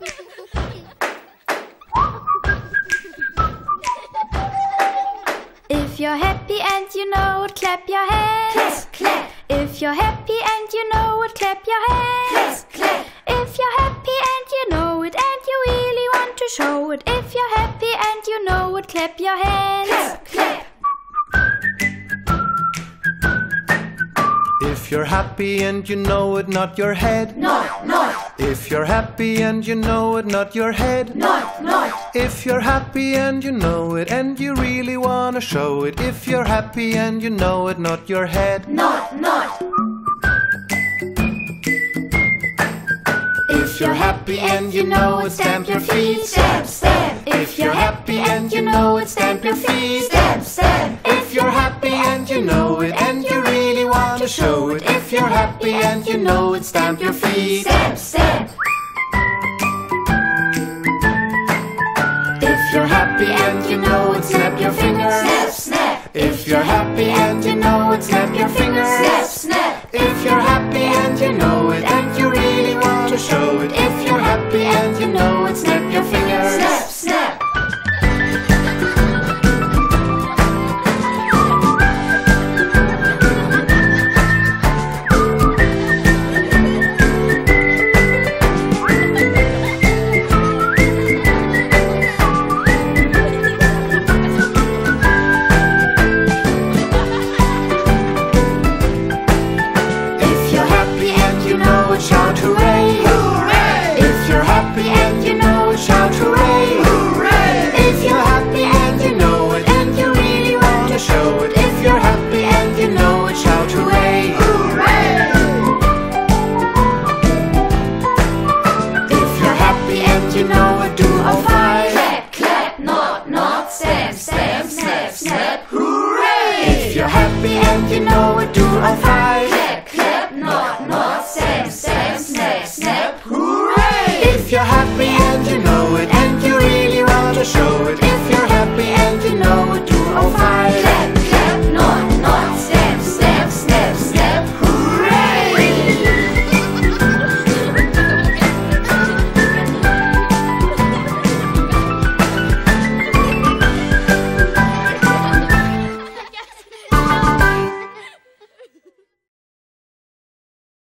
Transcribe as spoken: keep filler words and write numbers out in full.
If you're happy and you know it, clap your hands. Clap, clap. If you're happy and you know it, clap your hands. Clap, clap. If you're happy and you know it and you really want to show it, if you're happy and you know it, clap your hands. Clap, clap. If you're happy and you know it, nod your head. Nod, nod. If you're happy and you know it, nod your head. Nod, nod. If you're happy and you know it and you really wanna show it, if you're happy and you know it, nod your head. Nod, nod. If you're happy and you know it, stamp your feet. Stamp, stamp. If you're happy and you know it, stamp your feet. Stamp, stamp. If you're happy and you know it and you really want to show it, if you're happy and you know it, stamp your feet. Stamp, stamp. If you're happy and you know it, snap your fingers. Snap, snap. If you're happy and you know it, snap your fingers. Snap, snap. If you're happy and you know it and you really want to show it, if you're happy and you know it, snap your fingers. Snap, snap. Shout hooray! Hooray! If you're happy and you know it, shout hooray! Hooray! If you're happy and you know it and you really want to show it, if you're happy and you know it, shout hooray! Hooray! If you're happy and you know it, do all five. Clap, clap, nod, nod, stamp, stamp, snap, snap. Hooray! If you're happy and you know it, do all five.